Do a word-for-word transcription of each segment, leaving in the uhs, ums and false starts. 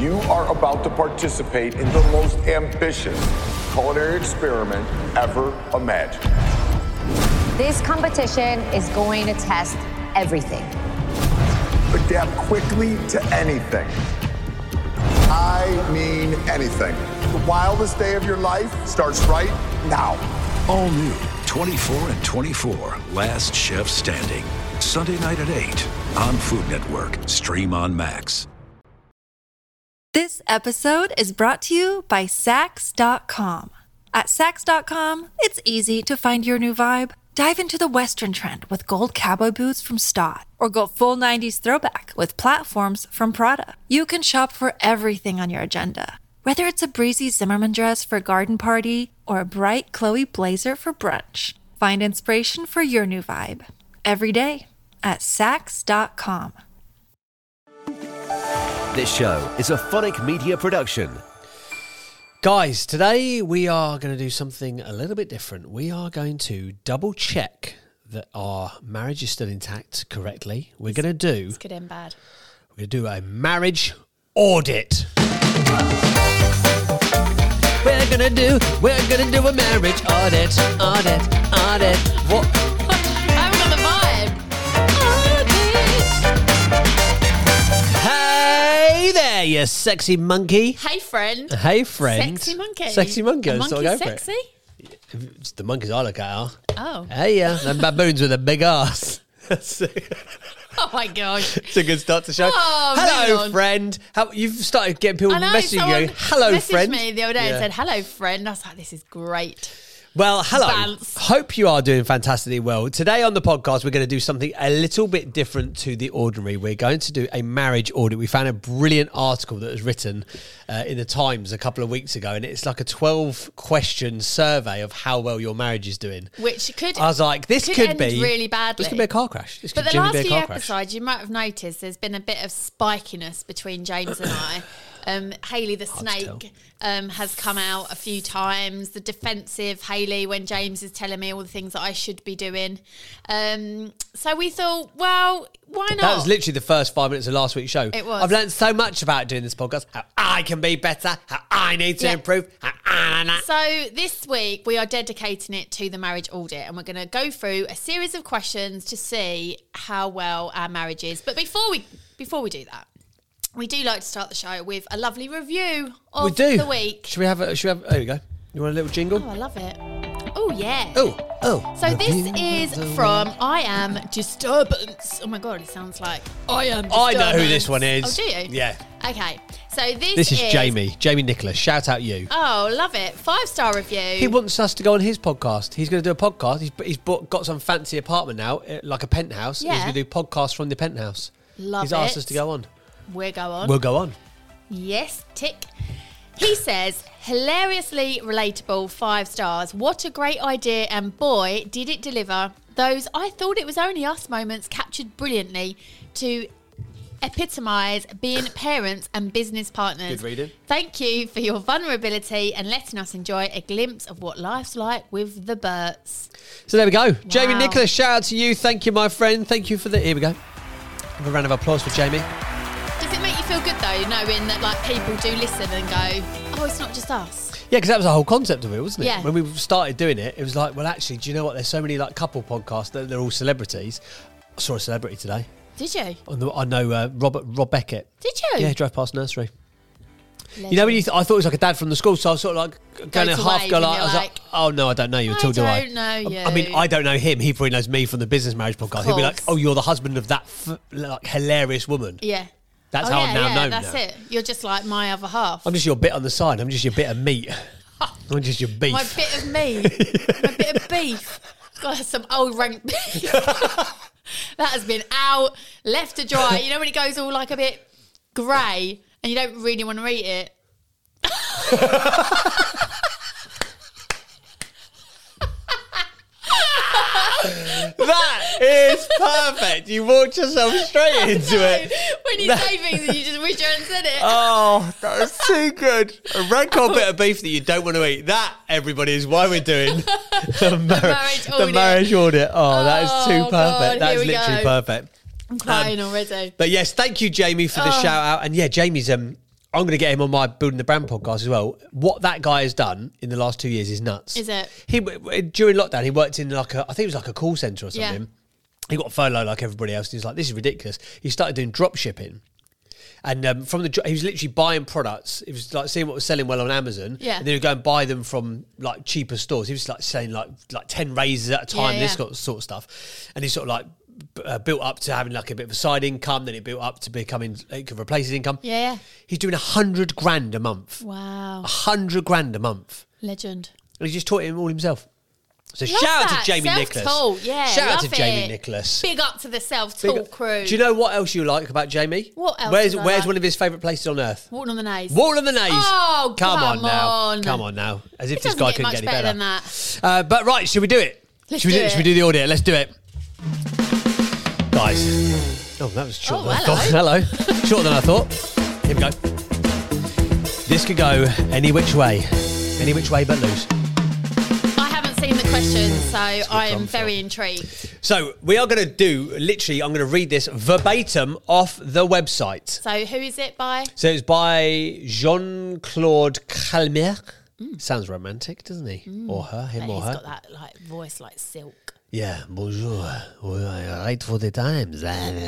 You are about to participate in the most ambitious culinary experiment ever imagined. This competition is going to test everything. Adapt quickly to anything. I mean anything. The wildest day of your life starts right now. All new twenty-four and twenty-four, Last Chef Standing. Sunday night at eight on Food Network. Stream on Max. This episode is brought to you by Sax dot com. At Sax dot com, it's easy to find your new vibe. Dive into the Western trend with gold cowboy boots from Stott, or go full nineties throwback with platforms from Prada. You can shop for everything on your agenda, whether it's a breezy Zimmermann dress for a garden party or a bright Chloe blazer for brunch. Find inspiration for your new vibe every day at Sax dot com. This show is a Phonic Media production. Guys, today we are going to do something a little bit different. We are going to double check that our marriage is still intact correctly. We're going to do... It's good and bad. We're going to do a marriage audit. We're going to do... We're going to do a marriage audit. Audit. Audit. What? I haven't got the vibe. Hey there, you sexy monkey. Hey, friend. Hey, friend. Sexy monkey. Sexy monkey. A Let's monkey go for sexy? it. It's the monkeys I look at are. Oh. Hey, yeah. Them baboons with a big ass. Oh, my gosh. It's a good start to show. Oh, hello, moving on. friend. How, you've started getting people I know, messaging someone you. Hello, messaged friend. me the other day Yeah. and said, hello, friend. I was like, this is great. Well, hello. Bounce. Hope you are doing fantastically well. Today on the podcast, we're going to do something a little bit different to the ordinary. We're going to do a marriage audit. We found a brilliant article that was written uh, in the Times a couple of weeks ago, and it's like a twelve question survey of how well your marriage is doing. Which could I was like, this could could, end be really badly. This could be a car crash. This But could the genuinely last be a few car crash. episodes, you might have noticed there's been a bit of spikiness between James and I. Um, Hayley the Hard to snake um, has come out a few times. The defensive Hayley when James is telling me all the things that I should be doing. Um, so we thought, well, why not? That was literally the first five minutes of last week's show. It was. I've learned so much about doing this podcast, how I can be better, how I need to Yeah. improve. How I... So this week we are dedicating it to the marriage audit, and we're going to go through a series of questions to see how well our marriage is. But before we before we do that, we do like to start the show with a lovely review of we do. the week. Should we have a, should we have, there we go. You want a little jingle? Oh, I love it. Oh, yeah. Oh, oh. So this is from I Am Disturbance. Oh, my God, it sounds like I Am I Disturbance. know who this one is. Oh, do you? Yeah. Okay. So this, This is Jamie. Jamie Nicholas. Shout out you. Oh, love it. Five-star review. He wants us to go on his podcast. He's going to do a podcast. He's, he's bought, got some fancy apartment now, uh, like a penthouse. Yeah. He's going to do podcasts from the penthouse. Love He's asked it. us to go on. We'll go on. We'll go on. Yes, tick. He says, hilariously relatable, five stars. What a great idea, and boy, did it deliver. Those I thought it was only us moments captured brilliantly to epitomise being parents and business partners. Good reading. Thank you for your vulnerability and letting us enjoy a glimpse of what life's like with the Burts. So there we go. Jamie Wow. Nicholas, shout out to you. Thank you, my friend. Thank you for the... Here we go. Have a round of applause for Jamie. Does it make you feel good, though, knowing that like people do listen and go, oh, it's not just us? Yeah, because that was the whole concept of it, wasn't it? Yeah. When we started doing it, it was like, well, actually, do you know what? There's so many like couple podcasts that they're all celebrities. I saw a celebrity today. Did you? On the, I know uh, Robert Rob Beckett. Did you? Yeah, he drove past nursery. Legend. You know when you? Th- I thought it was like a dad from the school, so I was sort of like going to to half wave go and like, you're I was like, like, oh no, I don't know you at all, do I? I don't know you. I mean, I don't know him. He probably knows me from the Business Marriage podcast. He'll be like, course. oh, you're the husband of that f- like hilarious woman. Yeah. That's oh, how yeah, I'm now yeah, known. That's now. it. You're just like my other half. I'm just your bit on the side. I'm just your bit of meat. I'm just your beef. My bit of me. My bit of beef. God, that's some old rank beef. That has been out, left to dry. You know when it goes all like a bit grey and you don't really want to eat it? That is perfect. You walked yourself straight into No, it. when you say things and you just wish you hadn't said it. Oh, that was too good. A rank old bit of beef that you don't want to eat. That, everybody, is why we're doing the, mar- marriage the audit. marriage audit. Oh, that is too Oh, perfect. God, That here is we literally go. perfect. I'm crying already. But yes, thank you, Jamie, for the Oh. shout out. And yeah, Jamie's um I'm going to get him on my Building the Brand podcast as well. What that guy has done in the last two years is nuts. Is it? He during lockdown, he worked in like a, I think it was like a call centre or something. Yeah. He got furloughed like everybody else. And he's like, this is ridiculous. He started doing drop shipping. And um, from the dro- he was literally buying products. He was like seeing what was selling well on Amazon. Yeah. And then he'd go and buy them from like cheaper stores. He was like saying like like ten razors at a time, Yeah, this yeah. sort of, sort of stuff. And he sort of like b- uh, built up to having like a bit of a side income. Then it built up to becoming, it could replace his income. Yeah, yeah. He's doing a hundred grand a month. Wow. A hundred grand a month. Legend. And he just taught him all himself. So Love shout out that. to Jamie Nicholas. Self-taught, yeah. Shout out love to Jamie it. Nicholas. Big up to the self-taught Big- crew. Do you know what else you like about Jamie? What else Where's do I Where's like? one of his favourite places on earth? Walton on the Naze. Wall of the Naze. Oh, come, come on now. on. Come on now. As if It this doesn't guy get couldn't much get any better better. than that. Uh, but right, should we do it? Let's should we do Should we it. do the audio? Let's do it. Guys. Oh, that was shorter Oh, than I hello. thought. Hello. Shorter than I thought. Here we go. This could go any which way. Any which way but loose. I haven't seen the questions, so I am from very from. intrigued. So we are going to do, literally, I'm going to read this verbatim off the website. So who is it by? So it's by Jean-Claude Calmer. Sounds romantic, doesn't he? Or her, him And or he's her. got that like voice like silk. Yeah, bonjour. Right for the times.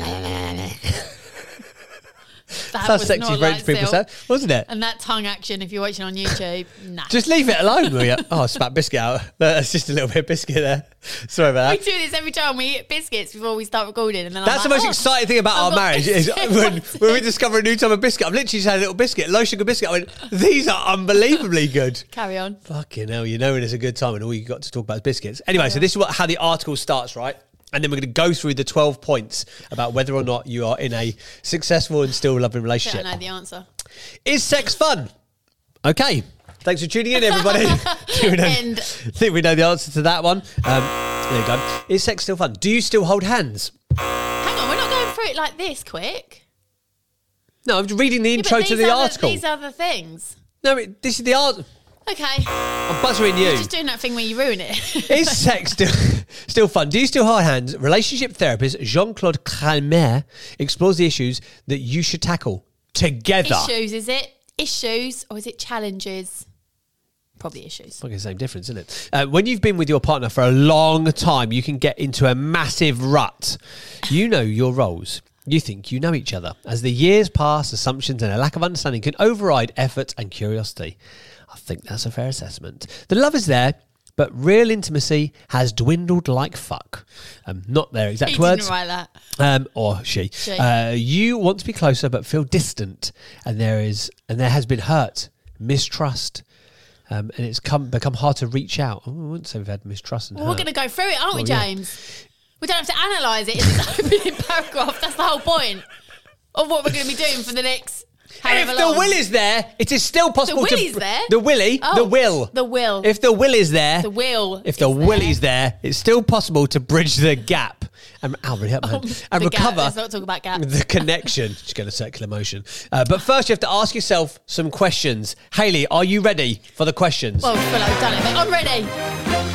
That That's was sexy not French like people say, silk. wasn't it? And that tongue action, if you're watching on YouTube, nah. Just leave it alone, will you? Oh, I spat biscuit out. That's just a little bit of biscuit there. Sorry about We that. do this every time we eat biscuits before we start recording, and then That's the I'm like, most oh, exciting thing about I've our got marriage is biscuits. when, when we discover a new type of biscuit. I've literally just had a little biscuit, low sugar biscuit. I went, these are unbelievably good. Carry on. Fucking hell, you know when it's a good time and all you got to talk about is biscuits. Anyway, so this is what how the article starts, right? And then we're going to go through the twelve points about whether or not you are in a successful and still loving I relationship. don't know the answer. Is sex fun? Okay. Thanks for tuning in, everybody. think, we know, End. think we know the answer to that one. Um, there you go. Is sex still fun? Do you still hold hands? Hang on, we're not going through it like this quick. No, I'm reading the Yeah, but intro to these the are article. These are the things. No, it, this is the art. Okay. I'm buzzering you. Just doing that thing where you ruin it. Is sex still, still fun? Do you still hold hands? Relationship therapist Jean-Claude Calmer explores the issues that you should tackle together. Issues, is it? Issues or is it challenges? Probably issues. Fucking same difference, isn't it? Uh, when you've been with your partner for a long time, you can get into a massive rut. You know your roles. You think you know each other. As the years pass, assumptions and a lack of understanding can override effort and curiosity. I think that's a fair assessment. The love is there, but real intimacy has dwindled like fuck. Um, not their exact He words. didn't write that. Um, or she. She. Uh, you want to be closer, but feel distant, and there is, and there has been hurt, mistrust, um, and it's come become hard to reach out. Oh, I wouldn't say we've had mistrust and Well, hurt. we're going to go through it, aren't we, Well, yeah. James? We don't have to analyse it in this opening paragraph. That's the whole point of what we're going to be doing for the next however If the long. will is there, it is still possible The to. will is there? The willy, Oh, the will. the will. If the will is there, The will If the is will there. is there, it's still possible to bridge the gap and, oh, really up, man. Um, and the gap. recover Let's not talk about gap. the connection. Just going to circular motion. Uh, but first, you have to ask yourself some questions. Hayley, are you ready for the questions? Well, well, I've done it, but I'm ready.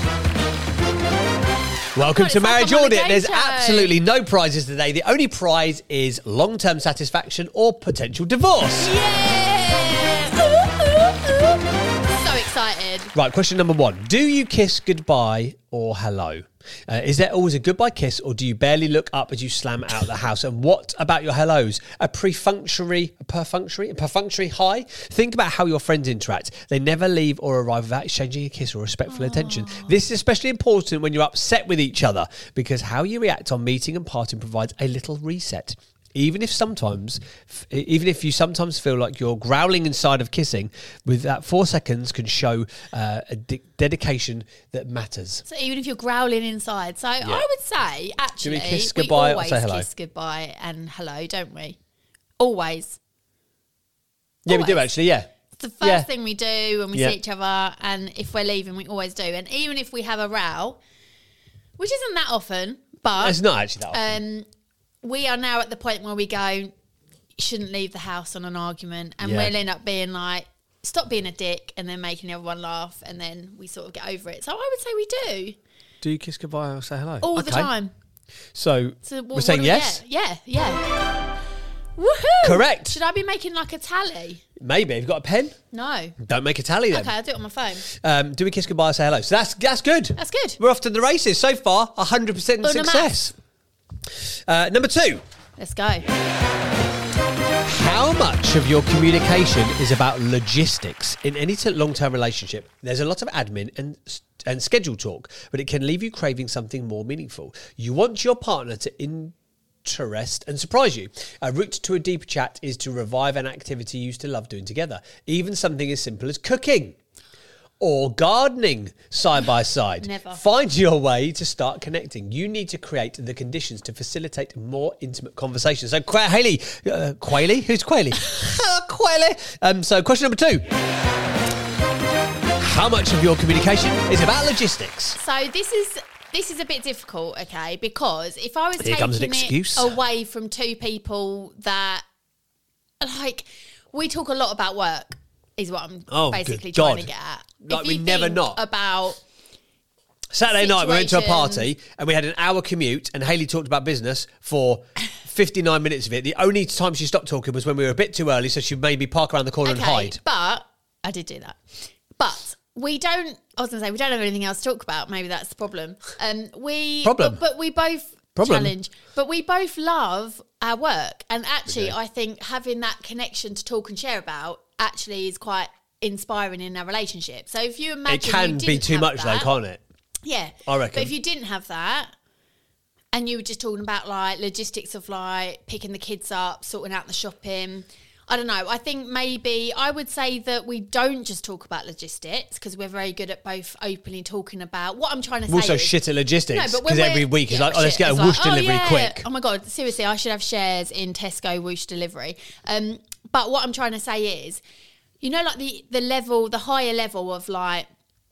Welcome Oh, to it's like Marriage I'm on a Audit. game There's show. absolutely no prizes today. The only prize is long-term satisfaction or potential divorce. Yeah! Ooh, ooh, ooh. So excited. Right, question number one. Do you kiss goodbye or hello? Uh, is there always a goodbye kiss, or do you barely look up as you slam out the house? And what about your hellos? A prefunctory, a perfunctory, a perfunctory hi? Think about how your friends interact. They never leave or arrive without exchanging a kiss or respectful attention. This is especially important when you're upset with each other, because how you react on meeting and parting provides a little reset. Even if sometimes, f- even if you sometimes feel like you're growling inside of kissing, with that four seconds can show uh, a de- dedication that matters. So even if you're growling inside. So I would say, actually, kiss goodbye or always say hello? kiss goodbye and hello, don't we? Always. Yeah, we do Always. actually. Yeah, It's the first Yeah. thing we do when we Yeah. see each other, and if we're leaving, we always do. And even if we have a row, which isn't that often, but it's not actually that often. um, we are now at the point where we go, you shouldn't leave the house on an argument, and Yeah. we'll end up being like, stop being a dick, and then making everyone laugh, and then we sort of get over it. So I would say we do Do you kiss goodbye or say hello? all the Okay. time. So, So we're what saying do we yes. get? Yeah, yeah. Woohoo! Correct. Should I be making like a tally? Maybe. Have you got a pen? No. Don't make a tally then. Okay, I'll do it on my phone. Um, do we kiss goodbye or say hello? So that's that's good. That's good. We're off to the races. So far, one hundred percent On the success. Uh, number two. Let's go. How much of your communication is about logistics? In any t- long-term relationship, there's a lot of admin and and schedule talk, but it can leave you craving something more meaningful. You want your partner to interest and surprise you. A route to a deeper chat is to revive an activity you used to love doing together, even something as simple as cooking or gardening side by side. Never. Find your way to start connecting. You need to create the conditions to facilitate more intimate conversations. So, Qu- Hayley, uh, Quayle? Who's Quayle? Quayle. Um, so, question number two. How much of your communication is about logistics? So this is this is a bit difficult, okay? Because if I was Here comes an taking excuse. it away from two people that, like, we talk a lot about work, is what I'm Oh, basically good trying God. to get at. Like If we you never think not. about Saturday night, we went to a situations. party and we had an hour commute and Hayley talked about business for fifty-nine minutes of it. The only time she stopped talking was when we were a bit too early, so she made me park around the corner and hide. But I did do that. But we don't. I was going to say we don't have anything else to talk about. Maybe that's the problem. Um, we Problem? but, but we both Problem? challenge. But we both love our work, and actually, We do. I think having that connection to talk and share about actually is quite inspiring in our relationship. So if you imagine, It can you be didn't too have much that, though, can't it? Yeah, I reckon. But if you didn't have that, and you were just talking about like logistics of like picking the kids up, sorting out the shopping, I don't know. I think maybe I would say that we don't just talk about logistics because we're very good at both openly talking about what I'm trying to say. We're also is- shit at logistics No, but when because every we're- week is yeah, like, oh, let's shit. get a It's whoosh like, oh, delivery yeah. quick. Oh my God, seriously, I should have shares in Tesco whoosh delivery. Um, but what I'm trying to say is, you know, like the, the level, the higher level of like,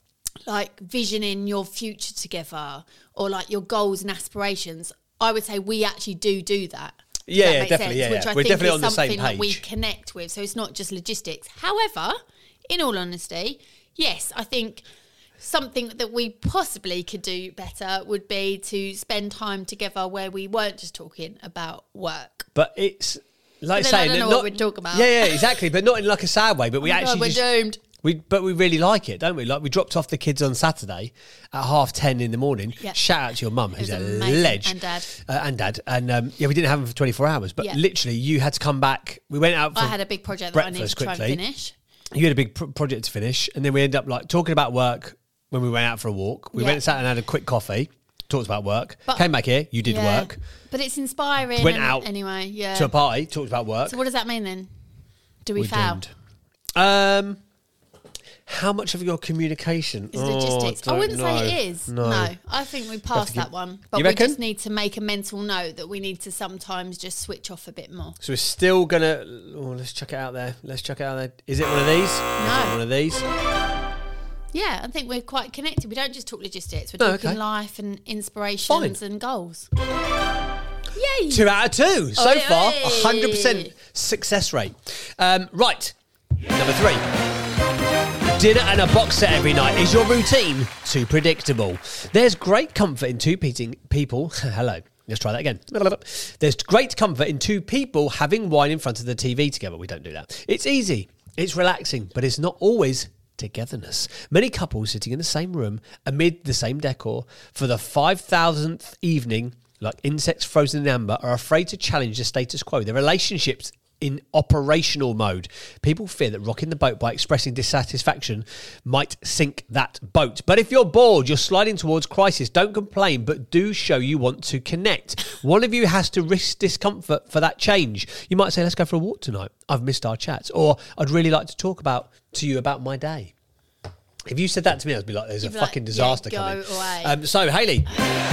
like visioning your future together or like your goals and aspirations, I would say we actually do do that. Does Yeah, that yeah, make definitely, yeah, Which yeah. I We're think definitely is on the same something that we page. connect with. So it's not just logistics. However, in all honesty, yes, I think something that we possibly could do better would be to spend time together where we weren't just talking about work. But it's like But then I saying don't that know not, what we'd talk about. Yeah, yeah, exactly. But not in like a sad way. But we Oh my actually God, we're just, doomed. We, but we really like it, don't we? Like we dropped off the kids on Saturday at half ten in the morning. Yeah. Shout out to your mum, who's It a was amazing. ledge, And dad. uh, and dad, and um, yeah, we didn't have them for twenty four hours, but Yeah. literally, you had to come back. We went out. For I had a big project that I needed breakfast to try quickly. and finish. You had a big pro- project to finish, and then we ended up like talking about work when we went out for a walk. We Yeah. went and sat and had a quick coffee, talked about work, But- came back here. You did Yeah. work, But it's inspiring. Went and out anyway. Yeah. to a party, talked about work. So what does that mean then? Do we We're foul? doomed. Um, how much of your communication Is Oh, logistics. I don't wouldn't know. say it is. No. No. I think we passed that one. But You we reckon? just need to make a mental note that we need to sometimes just switch off a bit more. So we're still gonna. Oh, let's chuck it out there. Let's chuck it out there. Is it one of these? No. Is it one of these? Yeah, I think we're quite connected. We don't just talk logistics. We're No, talking okay. life and inspirations Fine. and goals. Yay! Two out of two so Oi, far. oi. A hundred percent success rate. Um, right, number three. Dinner and a box set every night. Is your routine too predictable? There's great comfort in two peating people. Hello. Let's try that again. There's great comfort in two people having wine in front of the T V together. We don't do that. It's easy. It's relaxing, but it's not always togetherness. Many couples sitting in the same room amid the same decor for the five thousandth evening, like insects frozen in amber, are afraid to challenge the status quo. Their relationships in operational mode. People fear that rocking the boat by expressing dissatisfaction might sink that boat. But if you're bored, you're sliding towards crisis, don't complain, but do show you want to connect. One of you has to risk discomfort for that change. You might say, let's go for a walk tonight. I've missed our chats. Or I'd really like to talk about to you about my day. If you said that to me, I'd be like, there's You'd a be like, fucking yeah, disaster go coming. away. Um, so, Hayley.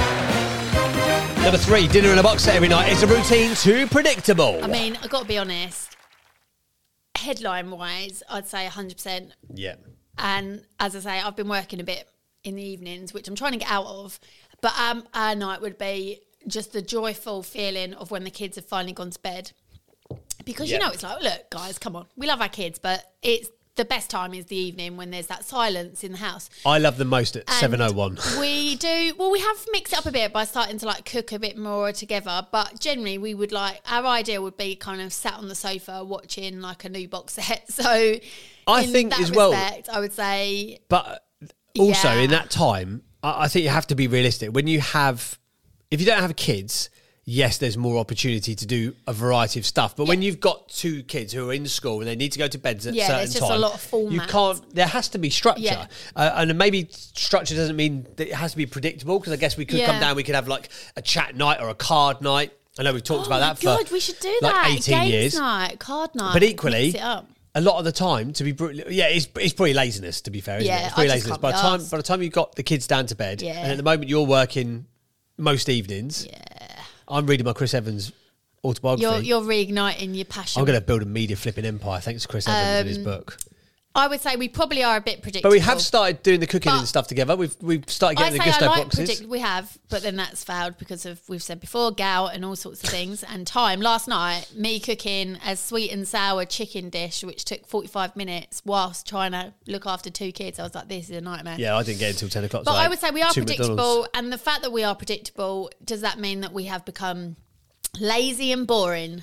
Number three, dinner in a box set every night. Is a routine too predictable? I mean, I've got to be honest. Headline-wise, I'd say one hundred percent. Yeah. And as I say, I've been working a bit in the evenings, which I'm trying to get out of. But um, our night would be just the joyful feeling of when the kids have finally gone to bed. Because, Yep. you know, it's like, look, guys, come on. We love our kids, but it's the best time is the evening when there's that silence in the house. I love the most at And seven oh one. We do, well, we have mixed it up a bit by starting to like cook a bit more together. But generally, we would like, our idea would be kind of sat on the sofa watching like a new box set. So I in think that as well, respect, I would say. But also Yeah. in that time, I, I think you have to be realistic. When you have, if you don't have kids, yes, there's more opportunity to do a variety of stuff. But when you've got two kids who are in school and they need to go to bed at a Yeah, certain there's just a time, lot of format. you can't. There has to be structure, Yeah. uh, and maybe structure doesn't mean that it has to be predictable. Because I guess we could come Yeah. down, we could have like a chat night or a card night. I know we've talked Oh about my that God, for we should do like that. eighteen Games years. night, card night. But equally, Mix it up. a lot of the time, to be brutally, yeah, it's, it's probably laziness, to be fair, isn't Yeah, it? It's probably I just laziness. can't By be the time, arsed. by the time you've got the kids down to bed, Yeah. and at the moment you're working most evenings, Yeah. I'm reading my Chris Evans autobiography. You're, you're reigniting your passion. I'm going to build a media flipping empire thanks to Chris Evans and his Um, book. I would say we probably are a bit predictable. But we have started doing the cooking But- and stuff together. We've we've started I getting the say I gusto like boxes. predict. We have, but then that's failed because of we've said before gout and all sorts of things and time. Last night, me cooking a sweet and sour chicken dish, which took forty-five minutes, whilst trying to look after two kids. I was like, this is a nightmare. Yeah, I didn't get until ten o'clock. But so I would say we are two predictable, McDonald's. and the fact that we are predictable, does that mean that we have become lazy and boring?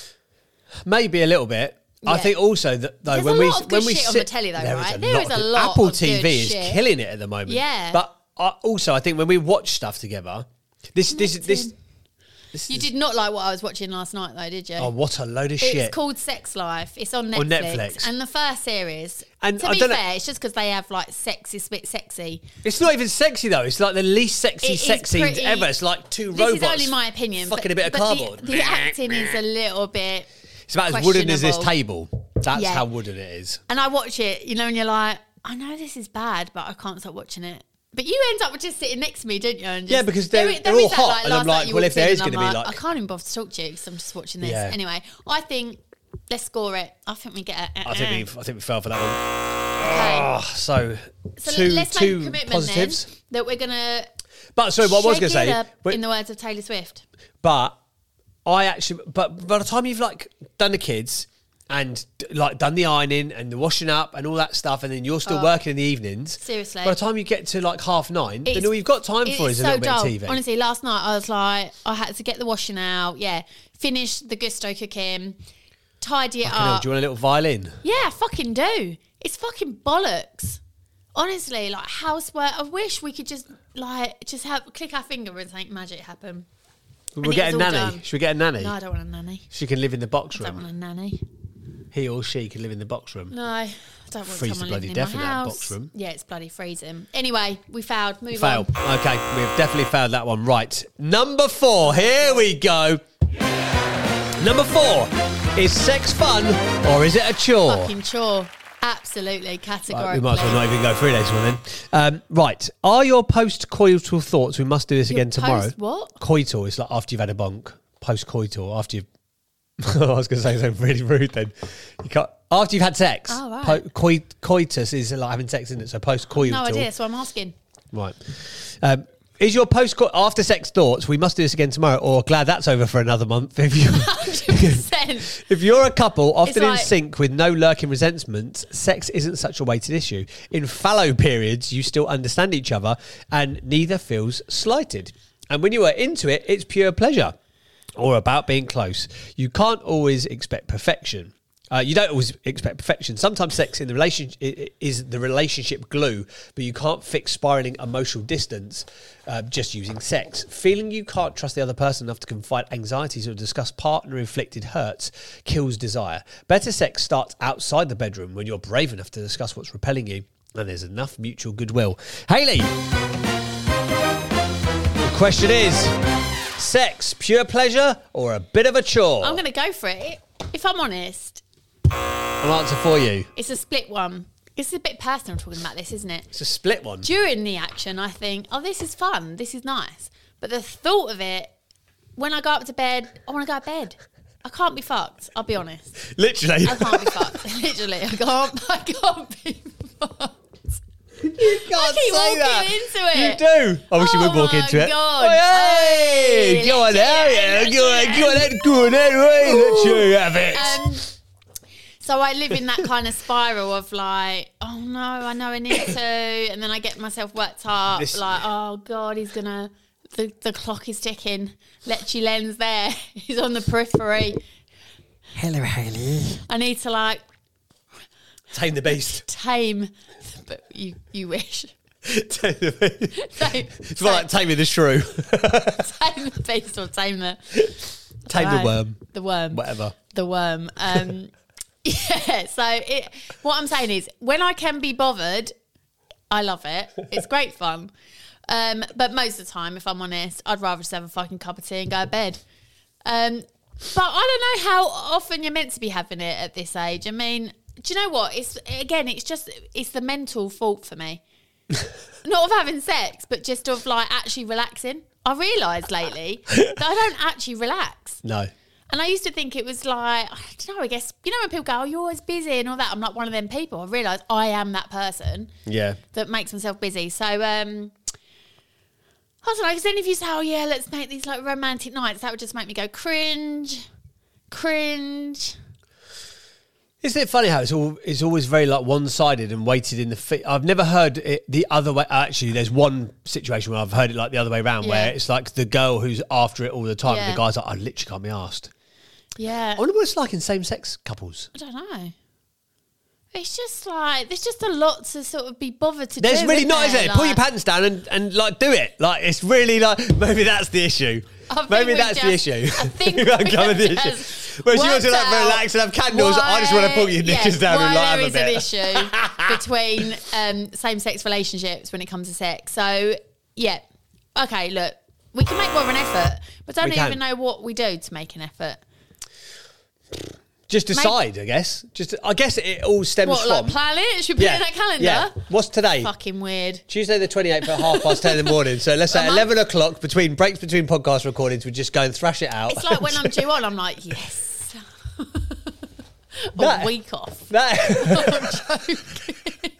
Maybe a little bit. I Yeah. think also that though There's when a we lot of good when we shit on sit, the telly though, there right? Is a There lot is of a good- lot Apple of T V good is shit. killing it at the moment. Yeah. But I, also, I think when we watch stuff together, this this this. this You is- did not like what I was watching last night, though, did you? Oh, what a load of It's shit! called Sex Life. It's on Netflix. On Netflix. And the first series, And to I be don't know- fair, it's just because they have like sex is a bit sexy. It's not even sexy though. It's like the least sexy It is sex scenes pretty- ever. It's like two This robots. is only my opinion. Fucking but, a bit of but cardboard. The, the acting is a little bit. It's about as wooden as this questionable. table. That's Yeah. how wooden it is. And I watch it, you know, and you're like, I know this is bad, but I can't stop watching it. But you end up just sitting next to me, don't you? And just, Yeah, because they're- there- they're there all is that, hot, and I'm last night like, you well, if walked there in is and gonna I'm be, like- I can't even bother to talk to you because I'm just watching this. Yeah. Anyway, I think let's score it. I think we get a. I think we I think we fell for that one. Okay. Oh, so, So two let's two make a commitment positives. then that we're gonna. But sorry, what I was going to shake it say, up, but, in the words of Taylor Swift. but I actually, but by the time you've like done the kids and like done the ironing and the washing up and all that stuff, and then you're still Oh. working in the evenings. Seriously. By the time you get to like half nine, then It's- all you've got time for it's is a so little dull. bit of T V. Honestly, last night I was like, I had to get the washing out. Yeah, finish the gusto cooking, tidy it Fucking hell, up. do you want a little violin? Yeah, I fucking do. It's fucking bollocks. Honestly, like housework. I wish we could just like just have click our finger and make magic happen. We'll it get a was all nanny. done. Should we get a nanny? No, I don't want a nanny. She can live in the box I don't room. want a nanny. He or she can live in the box room. No, I don't want Freeze to someone bloody living in death my in that house. box room. Yeah, it's bloody freezing. Anyway, we failed. Move Fail. on. Okay, we've definitely failed that one. Right. Number four. Here we go. Number four. Is sex fun or is it a chore? Fucking chore. Absolutely, categorically. Right, we might as well not even go through this one then. Um, right. Are your post-coital thoughts, we must do this Your again tomorrow. post what? Coital is like after you've had a bonk. Post-coital, after you've... I was going to say something really rude then. You can't, after you've had sex. Oh, right. Po- coit, coitus is like having sex, isn't it? So post-coital. No idea, so I'm asking. Right. Um, is your post after sex thoughts? We must do this again tomorrow. Or glad that's over for another month. If you, one hundred percent. if you're a couple often in like- sync with no lurking resentments, sex isn't such a weighted issue. In fallow periods, you still understand each other, and neither feels slighted. And when you are into it, it's pure pleasure, or about being close. You can't always expect perfection. Uh, you don't always expect perfection. Sometimes sex in the relationship is the relationship glue, but you can't fix spiraling emotional distance uh, just using sex. Feeling you can't trust the other person enough to confide anxieties or discuss partner-inflicted hurts kills desire. Better sex starts outside the bedroom when you're brave enough to discuss what's repelling you and there's enough mutual goodwill. Hayley, the question is, sex, pure pleasure or a bit of a chore? I'm going to go for it. If I'm honest, An answer for you. it's a split one. It's a bit personal talking about this, isn't it? It's a split one. During the action, I think, oh, this is fun. This is nice. But the thought of it, when I go up to bed, I want to go to bed. I can't be fucked. I'll be honest. Literally. I can't be fucked. Literally, I can't. I can't be fucked. You can't keep say walking that. into You it. do. I wish you Oh would walk my into it. God. Oh, hey, Hey, go on let's now, do it. yeah. Let's Go on, do go on, it. go on, that way. Let you have it. Um, So I live in that kind of spiral of like, oh no, I know I need to, and then I get myself worked up, This- like, oh God, he's gonna, the, the clock is ticking. Lecce Len's there, he's on the periphery. Hello, Haley. I need to like Tame the beast. tame, but you you wish. Tame the beast. Tame, It's more like taming the shrew. tame the beast or tame the Tame the Right. worm. The worm. Whatever. The worm. Um, yeah, so it, what I'm saying is when I can be bothered, I love it. It's great fun. Um, but most of the time, if I'm honest, I'd rather just have a fucking cup of tea and go to bed. Um, but I don't know how often you're meant to be having it at this age. I mean, do you know what? It's again, it's just, it's the mental fault for me. Not of having sex, but just of like actually relaxing. I realised lately that I don't actually relax. No. And I used to think it was like, I don't know, I guess, you know, when people go, oh, you're always busy and all that. I'm like one of them people. I realise I am that person Yeah. that makes myself busy. So, um, I don't know, because then if you say, oh, yeah, let's make these like romantic nights, that would just make me go cringe, cringe. Isn't it funny how it's all it's always very like one-sided and weighted in the fi- I've never heard it the other way. Actually, there's one situation where I've heard it like the other way around, Yeah. where it's like the girl who's after it all the time, and Yeah. the guy's like, I literally can't be asked. Yeah. I wonder what it's like in same-sex couples. I don't know. It's just like, there's just a lot to sort of be bothered to There's do. really isn't not, is there? it? Pull your Like- pants down and, and like do it. Like it's really like maybe that's the issue. I think Maybe we've that's the just- issue. I think That we've kind of the just issue. Whereas you want to worked like out relax and have candles. I just want to pull your why- knickers yeah, down and why like have there a is bit. an issue between um, same-sex relationships when it comes to sex. So, yeah. Okay, look, we can make more of an effort, but don't We can. even know what we do to make an effort. Just decide, I guess. Just I guess it all stems What, from like plan it? Should we put it in that calendar? Yeah. What's today? Fucking weird. Tuesday the twenty-eighth at half past ten in the morning. So let's say A month? eleven o'clock between breaks between podcast recordings. We just go and thrash it out. It's like when I'm due on, I'm like, yes. A That- week off. That-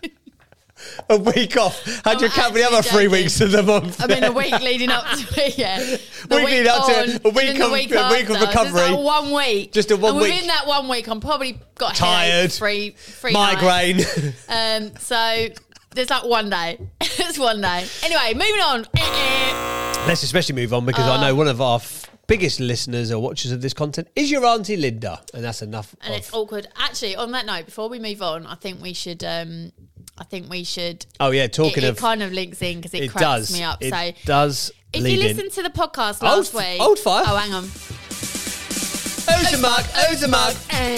a week off. How do you I'm count the other actually three joking. weeks of the month? I mean, a week leading up to it, yeah. The Week leading up to- on, a week and then the of- week a week of after. recovery. Just like one week. Just a one and within week. that one week, I'm probably got Tired. free, free Migraine. Um, so there's like one day. It's one day. Anyway, moving on. Let's especially move on because I know one of our f- biggest listeners or watchers of this content is your Auntie Linda. And that's enough And of... it's awkward. Actually, on that note, before we move on, I think we should. Um, I think we should. Oh, yeah, talking it, of... it kind of links in because it, it cracks does. me up. It so does if lead you in. listened to the podcast Old last f- week, old fire. Oh, hang on. Ozamug, Ozamug.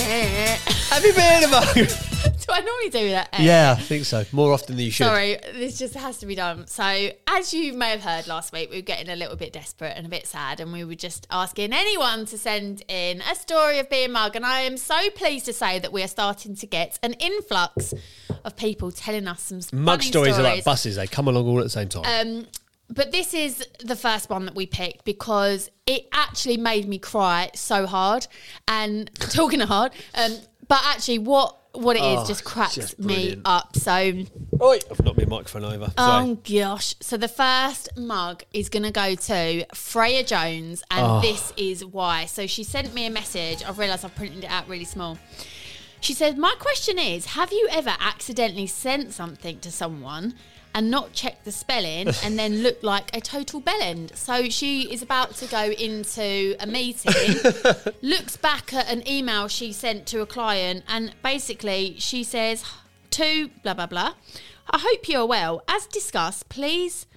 Have you been in a mug? Do I normally do that? Yeah, I think so. More often than you should. Sorry, this just has to be done. So, as you may have heard last week, we were getting a little bit desperate and a bit sad, and we were just asking anyone to send in a story of being mug. And I am so pleased to say that we are starting to get an influx of people telling us some Mug funny stories, stories are like buses. They come along all at the same time. Um, but this is the first one that we picked because it actually made me cry so hard. And talking hard, um, but actually, what what it is Oh, just cracks just me brilliant. up. So. Oi, I've knocked my microphone over. Sorry. Oh gosh. So the first mug is going to go to Freya Jones, and Oh. this is why. So she sent me a message. I've realised I've printed it out really small. She said, my question is, have you ever accidentally sent something to someone and not checked the spelling and then looked like a total bellend? So she is about to go into a meeting, looks back at an email she sent to a client, and basically she says to blah, blah, blah, I hope you're well. As discussed, please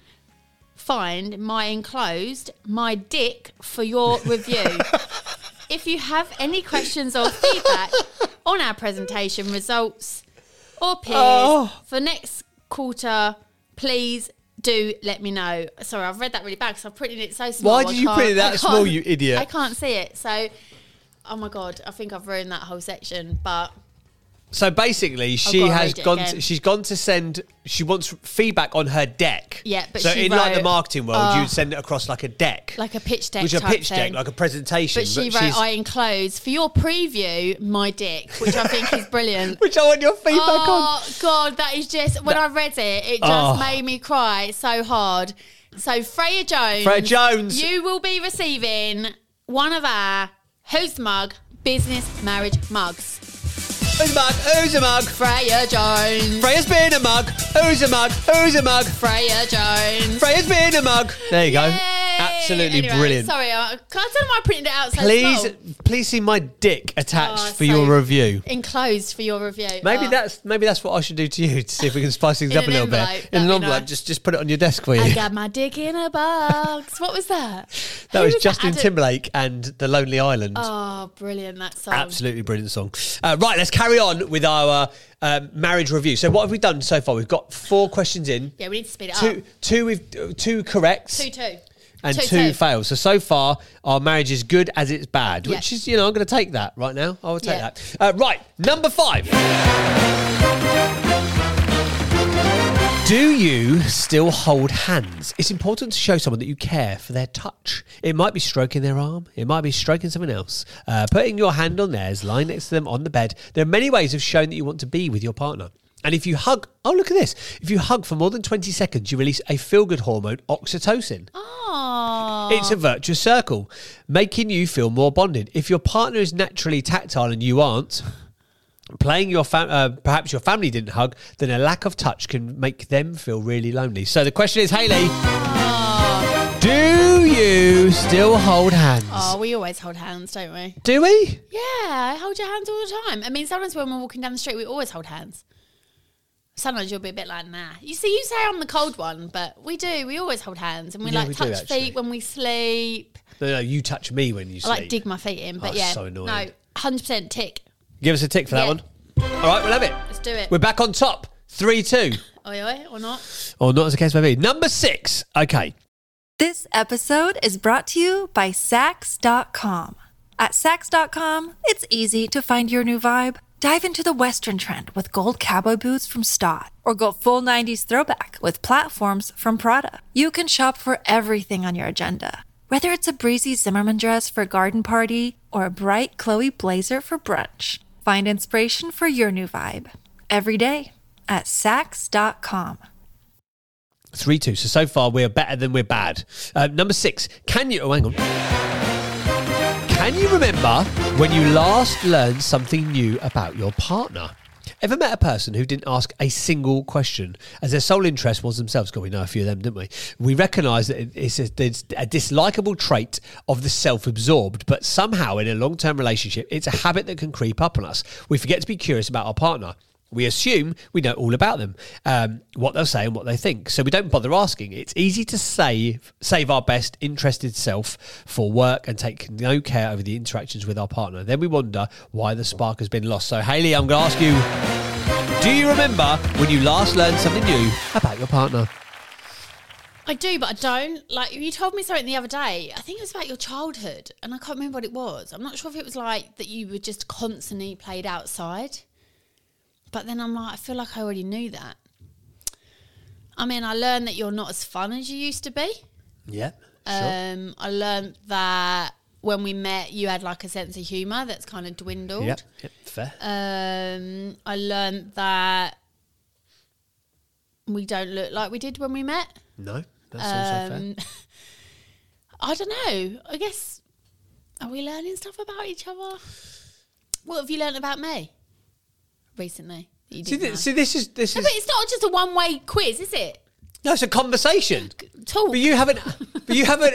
find my enclosed, my dick, for your review. If you have any questions or feedback on our presentation results or peers Oh. for next quarter, please do let me know. Sorry, I've read that really bad because I've printed it so small. Why I did you can't- print it that I small, can't- you idiot? I can't see it. So, oh my God, I think I've ruined that whole section. But So basically, she gotta has read it gone. again. To, she's gone to send. She wants feedback on her deck. Yeah, but so she in like the wrote, marketing world, uh, you'd send it across like a deck, like a pitch deck which is a type pitch deck, thing. like a presentation. But she she's- wrote, I enclose for your preview, my dick, which I think is brilliant. which I want your feedback on. Oh, God, that is just, when I read it, it just Oh. made me cry so hard. So, Freya Jones. Freya Jones. You will be receiving one of our Who's the Mug business marriage mugs. Who's a mug? Who's a mug? Freya Jones. Freya's been a mug. Who's a mug? Who's a mug? Freya Jones. Freya's been a mug. There you go. Yay. Absolutely Anyway, brilliant. Sorry, I, I don't know why I printed it out so Please, small. please see my dick attached Oh, for so your review. Enclosed for your review. Maybe Oh. that's maybe that's what I should do to you to see if we can spice things In up a an little bit. envelope, In an that'd be envelope, nice. just just put it on your desk for you. I got my dick in a box. What was that? that Who was that? Justin Adam- Timberlake and The Lonely Island. Oh, brilliant, that song. Absolutely brilliant song. Uh, right, let's carry on with our uh, marriage review. So what have we done so far? We've got four questions in. Yeah, we need to speed it Two, up. two, we've two correct. Two, two. And two, two, two. fails. So, so far, our marriage is good as it's bad, Yeah. which is, you know, I'm going to take that right now. I will take Yeah. that. Uh, right, number five. Do you still hold hands? It's important to show someone that you care for their touch. It might be stroking their arm. It might be stroking someone else. Uh, putting your hand on theirs, lying next to them on the bed. There are many ways of showing that you want to be with your partner. And if you hug, oh, look at this. If you hug for more than twenty seconds, you release a feel-good hormone, oxytocin. Oh. It's a virtuous circle, making you feel more bonded. If your partner is naturally tactile and you aren't, playing your fam- uh, perhaps your family didn't hug, then a lack of touch can make them feel really lonely. So the question is, Hayley, Oh. do you still hold hands? Oh, we always hold hands, don't we? Do we? Yeah, I hold your hands all the time. I mean, sometimes when we're walking down the street, we always hold hands. Sometimes you'll be a bit like, nah. You see, you say I'm the cold one, but we do. We always hold hands. And we Yeah, like we do, touch actually. feet when we sleep. No, no, you touch me when you I sleep. like dig my feet in. But Oh, yeah, so annoying. no, one hundred percent tick. Give us a tick for that Yeah. one. All right, we'll have it. Let's do it. We're back on top. three two. Oi, oi, or not? Or not as the case may be. Number six. Okay. This episode is brought to you by Sax dot com. At Sax dot com, it's easy to find your new vibe. Dive into the Western trend with gold cowboy boots from Stott, or go full nineties throwback with platforms from Prada. You can shop for everything on your agenda, whether it's a breezy Zimmermann dress for a garden party or a bright Chloe blazer for brunch. Find inspiration for your new vibe every day at Sax dot com. three two. So, so far, we're better than we're bad. Uh, number six. Can you... Oh, hang on. Can you remember when you last learned something new about your partner? Ever met a person who didn't ask a single question as their sole interest was themselves? God, we know a few of them, didn't we? We recognise that it's a, it's a dislikable trait of the self-absorbed, but somehow in a long-term relationship, it's a habit that can creep up on us. We forget to be curious about our partner. We assume we know all about them, um, what they'll say and what they think. So we don't bother asking. It's easy to save save our best interested self for work and take no care over the interactions with our partner. Then we wonder why the spark has been lost. So, Hayley, I'm going to ask you, do you remember when you last learned something new about your partner? I do, but I don't. Like, you told me something the other day. I think it was about your childhood, and I can't remember what it was. I'm not sure if it was like that you were just constantly played outside. But then I'm like, I feel like I already knew that. I mean, I learned that you're not as fun as you used to be. Yeah, Um, I learned that when we met, you had like a sense of humour that's kind of dwindled. Yep, yep, fair. Um, I learned that we don't look like we did when we met. No, that's also fair. Um, I don't know. I guess, are we learning stuff about each other? What have you learned about me recently? that You See, didn't th- know? see, this is this No, is but it's not just a one-way quiz, is it? no, it's a conversation. Talk. But you haven't. But you haven't.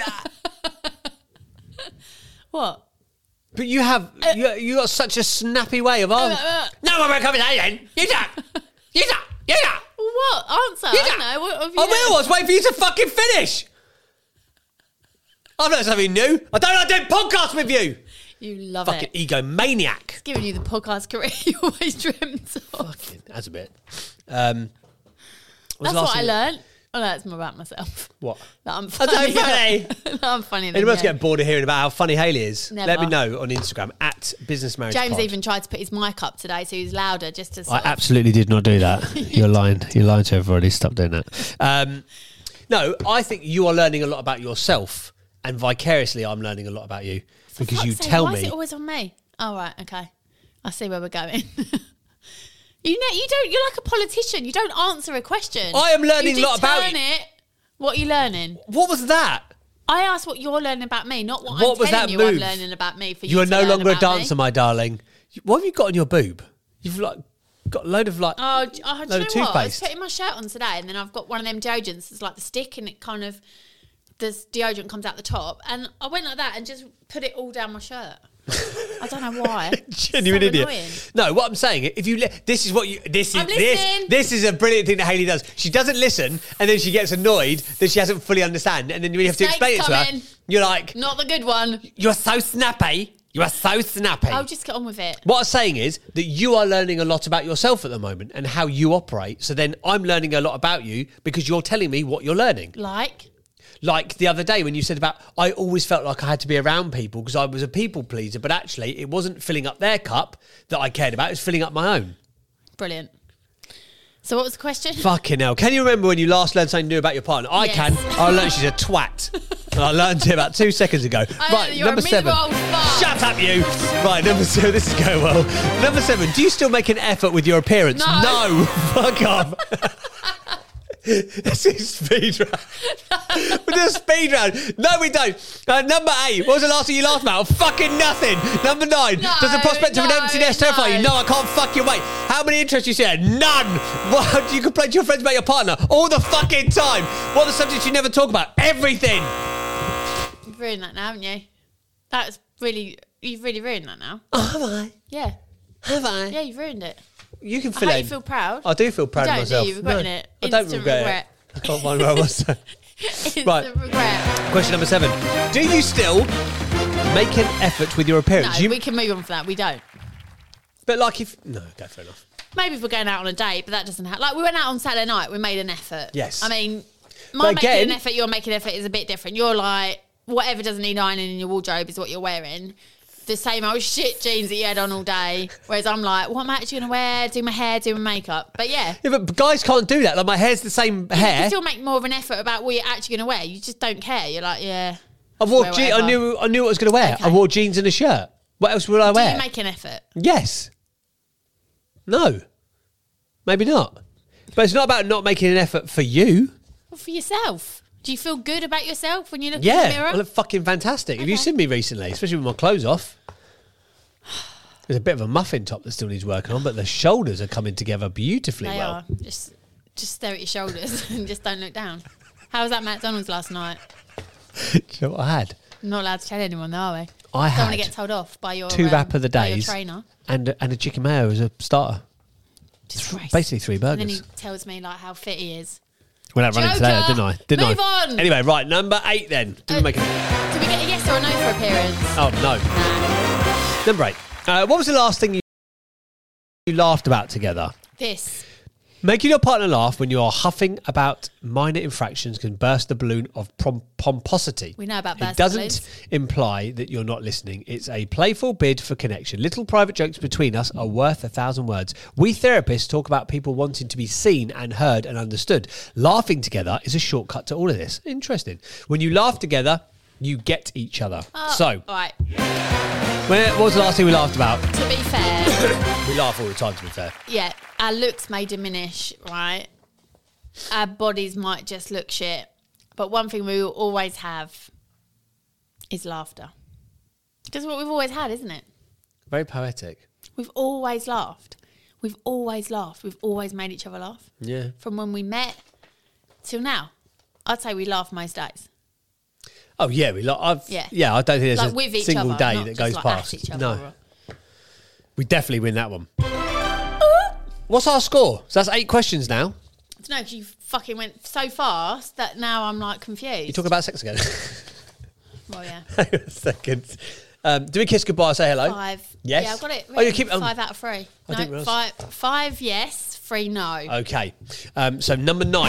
What? But you have. You you got such a snappy way of answering. uh, No more conversation. You talk. You talk. You talk. What? Answer. You I talk. don't know. What have you I learned? will. I was waiting for you to fucking finish. I've learned something new. I don't like doing podcasts with you. You love Fucking it. egomaniac. Giving you the podcast career you always dreamt of. Fucking, that's a bit. Um, what's That's the last what I thing- learned. I know it's more about myself. What? That I'm I funny. don't funny. that I'm funny. than Anyone else you. get bored of hearing about how funny Hayley is? Never. Let me know on Instagram at Business Marriage James Pod. even tried to put his mic up today so he was louder just to sort I of- absolutely did not do that. You're lying. You're lying to everybody. Stop doing that. Um, no, I think you are learning a lot about yourself, and vicariously, I'm learning a lot about you because you Fuck's sake, tell why me. is it always on me? Oh, right, okay. I see where we're going. you know, you don't. You're like a politician. You don't answer a question. I am learning You a lot just about turn you. it. What are you learning? What was that? I asked what you're learning about me, not what, What I'm was telling that you move? I'm learning about me. For you, You are to no learn longer a about me. dancer, my darling. What have you got on your boob? You've like got a load of like Oh, d- oh do load you of know what? I was toothpaste. putting my shirt on today, and then I've got one of them deodorants. It's like the stick, and it kind of the deodorant comes out the top, and I went like that and just put it all down my shirt. I don't know why. Genuine so idiot. annoying. No, what I'm saying, if you li- this is what you this is I'm this listening. this is a brilliant thing that Hayley does. She doesn't listen, and then she gets annoyed that she hasn't fully understand, and then when you have to Snake's explain it to her, coming. you're like, Not the good one. "You're so snappy. You are so snappy." I'll just get on with it. What I'm saying is that you are learning a lot about yourself at the moment and how you operate. So then I'm learning a lot about you because you're telling me what you're learning. Like, Like the other day when you said about, I always felt like I had to be around people because I was a people pleaser, but actually it wasn't filling up their cup that I cared about, it was filling up my own. brilliant. So what was the question? Fucking hell. Can you remember when you last learned something new about your partner? I Yes. can. I learned she's a twat. And I learned it about two seconds ago. I right, know, you're number a seven. miserable old fart. Shut up, you. Right, number seven. This is going well. Number seven. Do you still make an effort with your appearance? No. No. Fuck off. This is speed round. We're doing a speed round. No, we don't. Uh, number eight. What was the last thing you laughed about? Fucking nothing. Number nine. No, Does the prospect of an no, empty nest terrify you? no. No, I can't fucking wait. How many interests you see there? None. What? You complain to your friends about your partner all the fucking time. What are the subjects you never talk about? Everything. You've ruined that now, haven't you? That's really, you've really ruined that now. Oh, have I? Yeah. Have I? Yeah, you've ruined it. You can I fill hope it you in. feel proud. I do feel proud You of don't, do myself. you? Regretting it? I don't Instant regret, regret. it. I can't find where I was. Instant Right. regret. Question number seven. Do you still make an effort with your No, appearance? you, we can move on from that. We don't. but like if... No, okay, fair enough. Maybe if we're going out on a date, but that doesn't happen. Like, we went out on Saturday night, we made an effort. Yes. I mean, my But making again- an effort, your making an effort is a bit different. You're like, whatever doesn't need ironing in your wardrobe is what you're wearing. The same old shit jeans that you had on all day. Whereas I'm like, what am I actually going to wear? Do my hair, do my makeup. But yeah. Yeah, but guys can't do that. Like, my hair's the same You hair. can still make more of an effort about what you're actually going to wear. You just don't care. You're like, yeah. I wore wear je- I whatever. knew I knew what I was going to wear. Okay. I wore jeans and a shirt. What else would I Do wear? you make an effort? Yes. No. Maybe not. But it's not about not making an effort for you. Well, for yourself. Do you feel good about yourself when you look in the Yeah. mirror? I look fucking fantastic. Have you Okay. seen me recently? Especially with my clothes off. There's a bit of a muffin top that still needs working on, but the shoulders are coming together beautifully They well. are. Just just stare at your shoulders and just don't look down. How was that McDonald's last night? Do you know what I had? I'm not allowed to tell anyone though, are we? I Don't want had to get told off by your two um, wrap of the by your days trainer. and and a chicken mayo as a starter. Disgrace. Basically three And then burgers. he tells me like how fit he is. Went out running today, Joker! didn't I? Didn't Move I? on! Anyway, right, number eight then. Did we Uh, make it? Did we get a yes or a no for appearance? Oh, no. Nah. Number eight. Uh, what was the last thing you, you laughed about together? This. Making your partner laugh when you are huffing about minor infractions can burst the balloon of prom- pomposity. We know about It bursting doesn't balloons. imply that you're not listening. It's a playful bid for connection. Little private jokes between us are worth a thousand words. We therapists talk about people wanting to be seen and heard and understood. Laughing together is a shortcut to all of this. Interesting. When you laugh together, you get each other. Oh, so, right. when, what was the last thing we laughed about? To be fair, We laugh all the time, to be fair. yeah, our looks may diminish, right? Our bodies might just look shit. But one thing we will always have is laughter. Because what we've always had, isn't it? Very poetic. We've always laughed. We've always laughed. We've always made each other laugh. Yeah. From when we met till now. I'd say we laugh most days. Oh yeah, we like. I've, yeah, Yeah. yeah. I don't think there's Like a with each single other, day not that just goes like past. at each other. No, we definitely win that one. What's our score? So that's eight questions now. No, because you fucking went so fast that now I'm like confused. You talk about sex again. Well, yeah. Hang on a second. Um, do we kiss goodbye? Say hello. Five. Yes. Yeah, I've got it. Oh, you keep- um, five out of three. I No, didn't realise. five. Five yes, three no. Okay. Um, so number nine.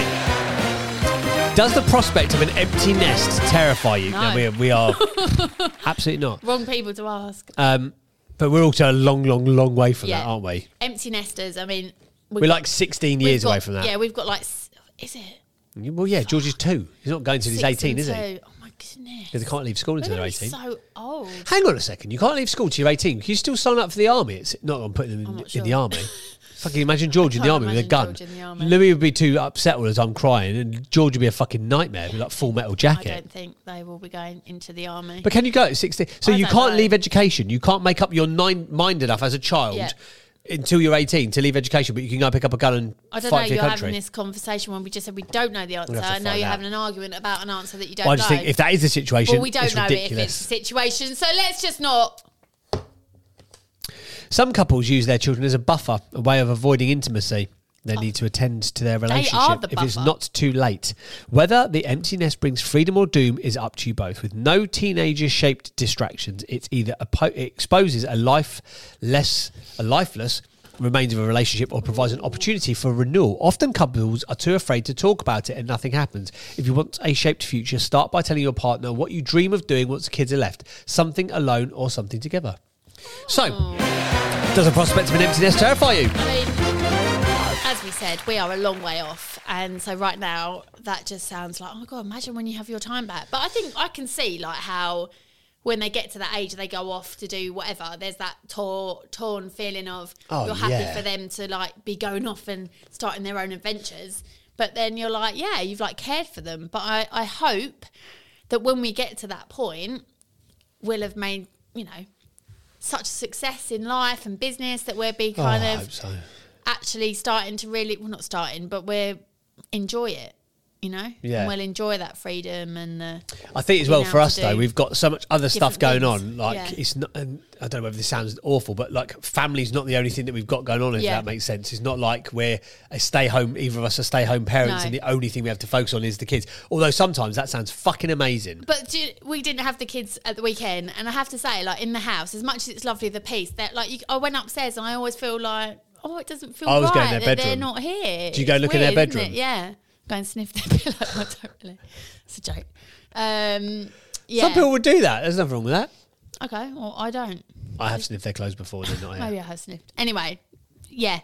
Does the prospect of an empty nest terrify you? No. we, we are absolutely not. Wrong people to ask. Um, but we're also a long, long, long way from Yeah. that, aren't we? Empty nesters. I mean, we've We're got- like sixteen we've years got- away from that. Yeah, we've got like. s- Is it? Well, yeah. George is two. He's not going till he's Six eighteen, and is he? two. Oh my goodness. Because they can't leave school until We're they're gonna be eighteen. so old. Hang on a second. You can't leave school till you're eighteen. Can you still sign up for the army? It's not I'm putting them in, I'm not in sure. the army. Fucking imagine George in the can't army with a imagine gun. George in the army. Louis would be too upset all the time crying, and George would be a fucking nightmare, be like full metal I jacket. don't think they will be going into the army. But can you go at sixteen? So I you don't can't know. leave education. You can't make up your nine mind enough as a child Yeah. until you're eighteen to leave education, but you can go pick up a gun and I don't fight know, for your you're country. having this conversation when we just said we don't know the answer. We'll have to Now find you're out. having an argument about an answer that you don't Well, I just know. think if that is the situation, well, we don't it's know ridiculous. if it's the situation, so let's just not. Some couples use their children as a buffer, a way of avoiding intimacy. They need to attend to their relationship are the if it's buffer. not too late. Whether the empty nest brings freedom or doom is up to you both. With no teenager-shaped distractions, it's either oppo- it exposes a life less, a lifeless remains of a relationship, or provides an opportunity for renewal. Often couples are too afraid to talk about it and nothing happens. If you want a shaped future, start by telling your partner what you dream of doing once the kids are left. Something alone or something together. So, does the prospect of an empty nest terrify you? I mean, as we said, we are a long way off, and so right now that just sounds like, oh my god, imagine when you have your time back. But I think I can see like how when they get to that age, they go off to do whatever. There's that tor- torn feeling of Oh, you're happy yeah. for them to like be going off and starting their own adventures, but then you're like, yeah, you've like cared for them. But I, I hope that when we get to that point, we'll have made, you know, such success in life and business that we'll be kind Oh, I of hope so. actually starting to really, well, not starting, but we're enjoy it, you know? Yeah. And we'll enjoy that freedom and the. I think as well being for able us to though, do we've got so much other stuff going different on. things. Like Yeah. it's not, and I don't know whether this sounds awful, but like family's not the only thing that we've got going on. If Yeah. that makes sense, it's not like we're a stay home. Either of us are stay home parents, No. and the only thing we have to focus on is the kids. Although sometimes that sounds fucking amazing. But do you- we didn't have the kids at the weekend, and I have to say, like in the house, as much as it's lovely, the peace that like you, I went upstairs and I always feel like, oh, it doesn't feel I always right go in their that they're bedroom. not here. Do you go It's look in their weird, isn't bedroom? it? Yeah, go and sniff their pillow. I don't really. It's a joke. Um, yeah. Some people would do that. There's nothing wrong with that. Okay, well I don't. I have sniffed their clothes before. They're not here. Maybe I have sniffed. Anyway, yeah.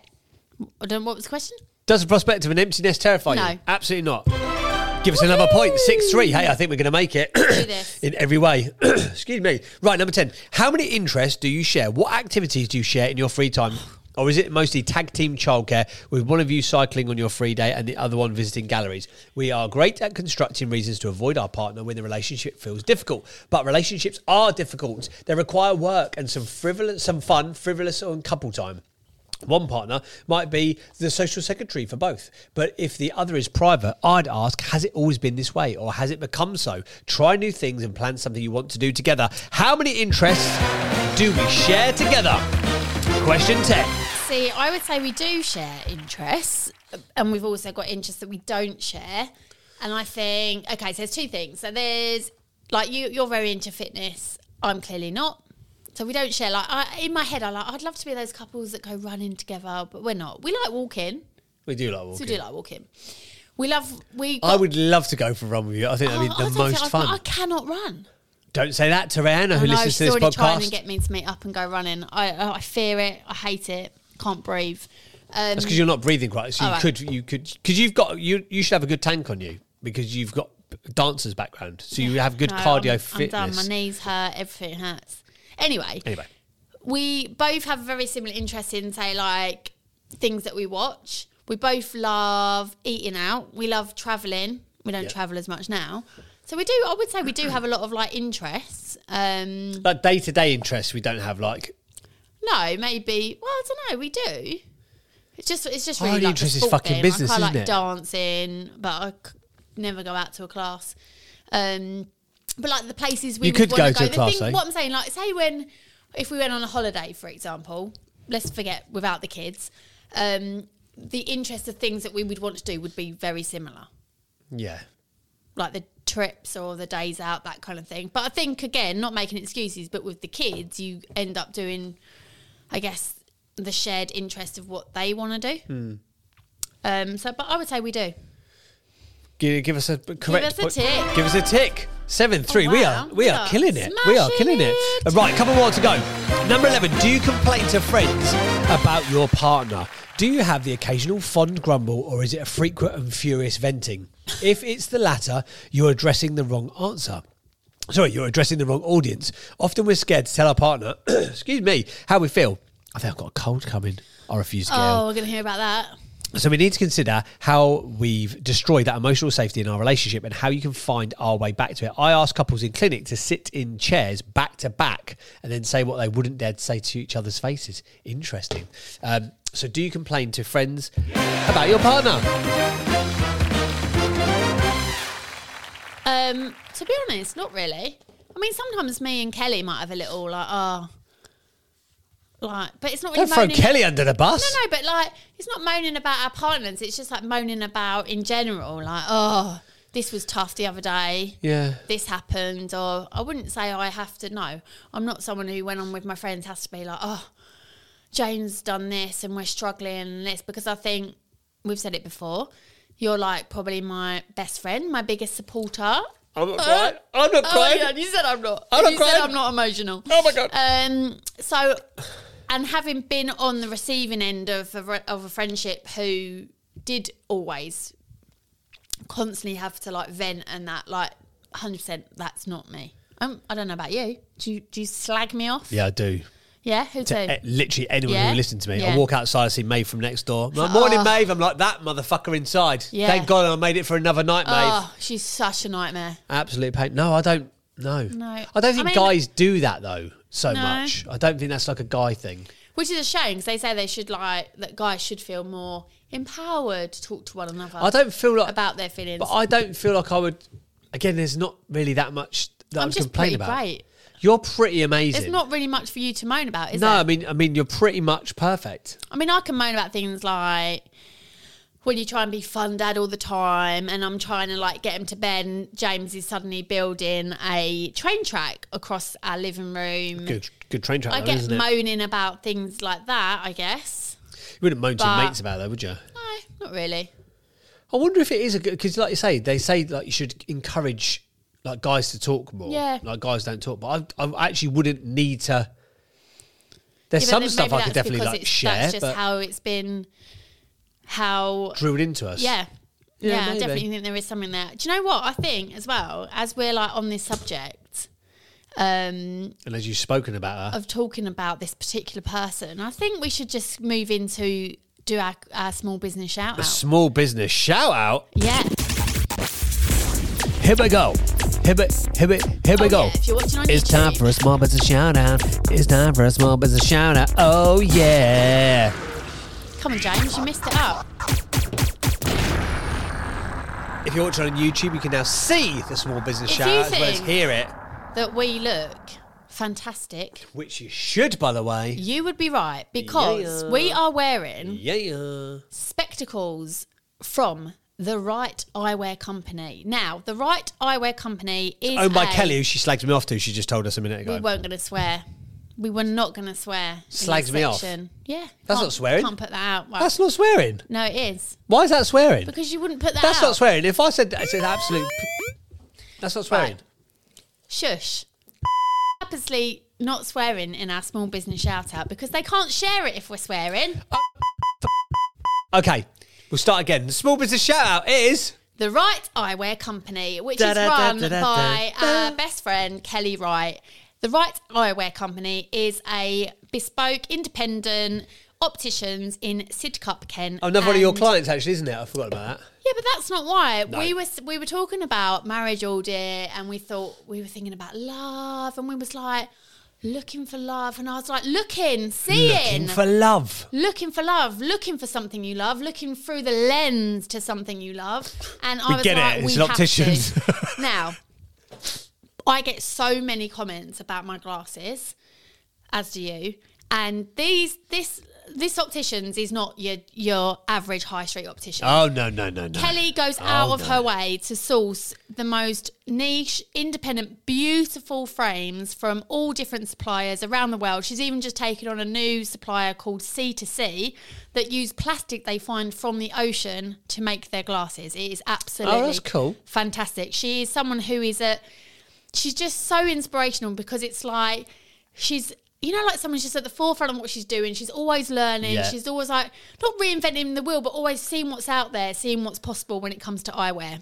I don't know what was the question. Does the prospect of an empty nest terrify No. you? Absolutely not. Give us another point. six three. Hey, I think we're going to make it this. in every way. Excuse me. Right, number ten. How many interests do you share? What activities do you share in your free time? Or is it mostly tag team childcare, with one of you cycling on your free day and the other one visiting galleries? We are great at constructing reasons to avoid our partner when the relationship feels difficult. But relationships are difficult. They require work and some frivolous, some fun, frivolous and couple time. One partner might be the social secretary for both. But if the other is private, I'd ask, has it always been this way, or has it become so? Try new things and plan something you want to do together. How many interests do we share together? Question ten. See, I would say we do share interests, and we've also got interests that we don't share. And I think, okay, so there's two things. So there's, like, you, you're very into fitness. I'm clearly not. So we don't share, like, I, in my head, I like, I'd love to be those couples that go running together, but we're not. We like walking. We do like walking. So we do like walking. We love, we I would love to go for a run with you. I think that'd be Oh, I the don't most think I- fun. I cannot run. Don't say that to Rihanna, who I know, listens she's to this already trying podcast. to get me to meet up and go running. I, I fear it. I hate it. Can't breathe. Um, That's because you're not breathing right. So you All right. could, you could, because you've got, you, you should have a good tank on you because you've got dancer's background. So you have good no, cardio I'm, fitness. I'm done. My knees hurt. Everything hurts. Anyway. Anyway. We both have very similar interests in, say, like, things that we watch. We both love eating out. We love travelling. We don't Yeah. travel as much now. So we do, I would say we do have a lot of, like, interests. Um, Like day to day interests, we don't have like. no, maybe, well, I don't know, we do. It's just, it's just My really only like interest the is sport fucking thing. business, like, I isn't like it? dancing, but I c- never go out to a class. Um, but, like, the places we You would could wanna go to a the class, thing- eh? What I'm saying, like, say when, if we went on a holiday, for example, let's forget without the kids, um, the interest of things that we would want to do would be very similar. Yeah. Like the trips or the days out, that kind of thing. But I think, again, not making excuses, but with the kids, you end up doing, I guess, the shared interest of what they want to do. Hmm. Um, so, but I would say we do. Give, give us a correct. us a point. tick. Give us a tick. Seven three. We wow. are we We are are killing it. We are killing it. smashing it. Right, couple more to go. Number eleven. Do you complain to friends about your partner? Do you have the occasional fond grumble, or is it a frequent and furious venting? If it's the latter, you're addressing the wrong answer. Sorry, you're addressing the wrong audience. Often we're scared to tell our partner, excuse me, how we feel. I think I've got a cold coming. I refuse to get Oh, ill. we're going to hear about that. So we need to consider how we've destroyed that emotional safety in our relationship and how you can find our way back to it. I ask couples in clinic to sit in chairs back to back and then say what they wouldn't dare to say to each other's faces. Interesting. Um, so do you complain to friends about your partner? Um, to be honest, not really. I mean, sometimes me and Kelly might have a little like, oh, like, but it's not really Don't throw moaning. Kelly under the bus. No, no, but like, it's not moaning about our partners. It's just like moaning about in general. Like, oh, this was tough the other day. Yeah. This happened. Or I wouldn't say I have to. No, I'm not someone who, when I'm with my friends, has to be like, oh, Jane's done this and we're struggling and this, because I think we've said it before. You're like probably my best friend, my biggest supporter. I'm not crying. I'm not Oh, crying. yeah, you said I'm not. I'm not you crying. said I'm not emotional. Oh, my God. Um. So, and having been on the receiving end of a, re- of a friendship who did always constantly have to like vent and that, like one hundred percent, that's not me. Um, I don't know about you. Do you, do you slag me off? Yeah, I do. Yeah? Who To do? eh, literally anyone Yeah? who listens to me. Yeah. I walk outside, I see Maeve from next door. I'm like, morning, Oh. Maeve. I'm like, that motherfucker inside. Yeah. Thank God I made it for another night, Maeve. Oh, she's such a nightmare. Absolute pain. No, I don't. No. No. I don't think I mean- guys do that, though, so No. much. I don't think that's like a guy thing. Which is a shame, because they say they should like, that guys should feel more empowered to talk to one another. I don't feel like. about their feelings. But I don't feel like I would. Again, there's not really that much that I I'm would just complain pretty about. great. You're pretty amazing. There's not really much for you to moan about, is no, there? I mean, I mean, you're pretty much perfect. I mean, I can moan about things like when you try and be fun dad all the time, and I'm trying to like get him to bed, and James is suddenly building a train track across our living room. Good, good train track, I though, get isn't it? moaning about things like that, I guess. You wouldn't moan to your but- mates about that, would you? No, not really. I wonder if it is a good, because like you say, they say like you should encourage like guys to talk more. Yeah. Like guys don't talk, but I, I actually wouldn't need to. There's Yeah, but some then stuff maybe I could that's definitely because like it's- share, That's just but how it's been, how drilled into us. Yeah. Yeah, Yeah, I maybe. definitely think there is something there. Do you know what I think as well, as we're like on this subject um, And as you've spoken about her, of talking about this particular person, I think we should just move into do our, our small business shout a out. small business shout out. Yeah. Here we go. Here we, here we, here we Oh, go. yeah, if you're watching on It's YouTube. time for a small business shout out. It's time for a small business shout out. Oh yeah. Come on, James, you missed it up. If you're watching on YouTube, you can now see the small business If shout you out as well as think- hear it, That we look fantastic. which you should, by the way. You would be right, because Yeah. we are wearing Yeah. spectacles from the Right Eyewear Company. Now, the Right Eyewear Company is Owned by a- Kelly, who she slagged me off to. She just told us a minute ago. We weren't going to swear. We were not going to swear. in Slags this me off? section. Yeah. That's can't- not swearing. Can't put that out. Well, That's not swearing. no, it is. Why is that swearing? Because you wouldn't put that That's out. not swearing. If I said it's an absolute, that's not swearing. Right. Shush. Purposely not swearing in our small business shout out because they can't share it if we're swearing. Okay, we'll start again. The small business shout out is The Right Eyewear Company, which Da, is da, da, run da, da, by da. our best friend, Kelly Wright. The Right Eyewear Company is a bespoke, independent opticians in Sidcup, Kent. oh, another one of your And- clients, actually, isn't it? I forgot about that. Yeah, but that's not why. No. We were we were talking about marriage all day, and we thought we were thinking about love, and we was like looking for love, and I was like looking, seeing, Looking for love. looking for love, looking for something you love, looking through the lens to something you love. And I We was get like, it, we it's have opticians. to. Now, I get so many comments about my glasses, as do you. And these this this opticians is not your your average high street optician. Oh, no, no, no, no. Kelly goes out Oh, of no. her way to source the most niche, independent, beautiful frames from all different suppliers around the world. She's even just taken on a new supplier called C to C that use plastic they find from the ocean to make their glasses. It is absolutely Oh, that's cool. fantastic. She is someone who is a she's just so inspirational because it's like she's you know, like someone's just at the forefront of what she's doing. She's always learning. Yeah. She's always like, not reinventing the wheel, but always seeing what's out there, seeing what's possible when it comes to eyewear.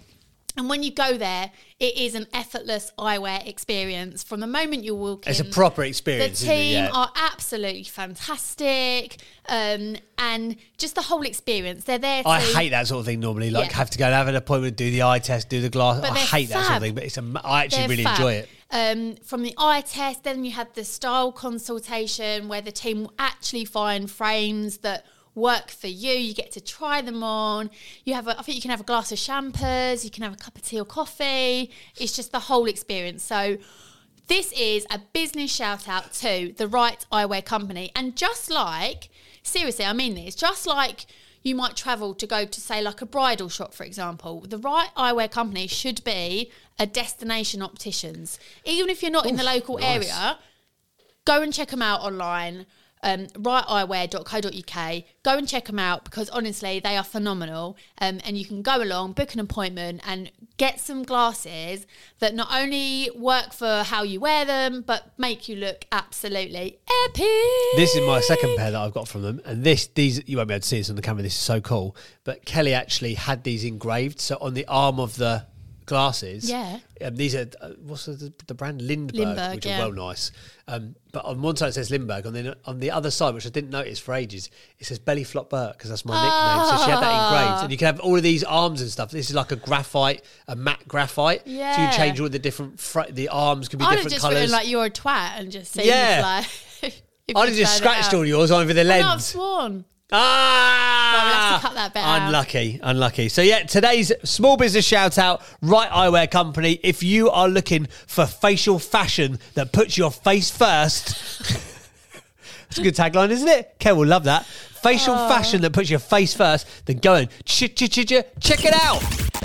And when you go there, it is an effortless eyewear experience. From the moment you walk in, It's a proper experience, the isn't it? team Yeah. are absolutely fantastic, um, and just the whole experience. They're there to... I hate that sort of thing normally. Like, Yeah. have to go and have an appointment, do the eye test, do the glass. But I they're hate that sort of fab. thing. But it's a, I actually They're really fab. enjoy it. Um, from the eye test, then you have the style consultation where the team will actually find frames that work for you. You get to try them on. You have, a, I think you can have a glass of champers. You can have a cup of tea or coffee. It's just the whole experience. So this is a business shout out to the Right Eyewear Company. And just like, seriously, I mean this, just like you might travel to go to, say, like a bridal shop, for example, the Right Eyewear Company should be a destination opticians. Even if you're not in the local nice. area, go and check them out online. Um, right eyewear dot co dot uk. Go and check them out because honestly they are phenomenal, um, and you can go along, book an appointment and get some glasses that not only work for how you wear them but make you look absolutely epic. This is my second pair that I've got from them, and this these you won't be able to see this on the camera. This is so cool. But Kelly actually had these engraved, so on the arm of the glasses. Yeah. Um, these are uh, what's the, the brand Lindbergh, Lindbergh, which yeah. are well nice. Um, but on one side it says Lindbergh, and then on the other side, which I didn't notice for ages, it says Belly Flop Burke because that's my nickname. So she had that engraved, and you can have all of these arms and stuff. This is like a graphite, a matte graphite. So Yeah. you change all the different fr- the arms can be I'd have different just colours. written like you're a twat and just seen Yeah. this, like if I'd you have just turned it scratched out. all yours over the Oh, no, I've lens. sworn. Ah! Well, we'll have to cut that bit out. Unlucky, unlucky. So yeah, today's small business shout out, Right Eyewear Company. If you are looking for facial fashion that puts your face first, that's a good tagline, isn't it? Kel will love that. Facial Oh. fashion that puts your face first, then go and ch ch ch ch check it out.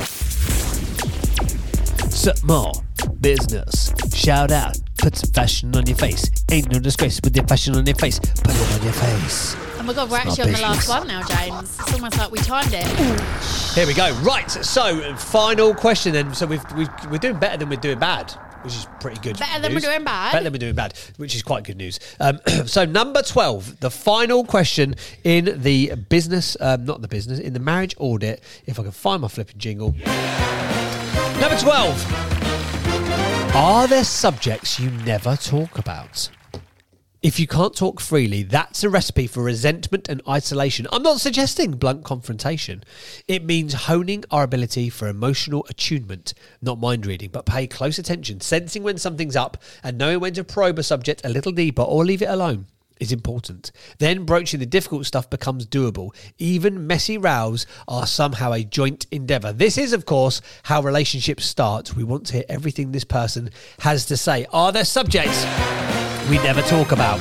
Small business shout out. Put some fashion on your face. Ain't no disgrace with your fashion on your face. Put it on your face. Oh my God, we're It's actually on not the last business. one now, James. It's almost like we timed it. Here we go. Right. So, final question then. So we've, we've we're doing better than we're doing bad, which is pretty good. Better than news. we're doing bad? Better than we're doing bad, which is quite good news. Um, so number twelve, the final question in the business, um, not the business, in the marriage audit. If I can find my flipping jingle. Number twelve. Are there subjects you never talk about? If you can't talk freely, that's a recipe for resentment and isolation. I'm not suggesting blunt confrontation. It means honing our ability for emotional attunement, not mind reading, but pay close attention, sensing when something's up and knowing when to probe a subject a little deeper or leave it alone is important. Then broaching the difficult stuff becomes doable. Even messy rows are somehow a joint endeavour. This is, of course, how relationships start. We want to hear everything this person has to say. Are there subjects we never talk about?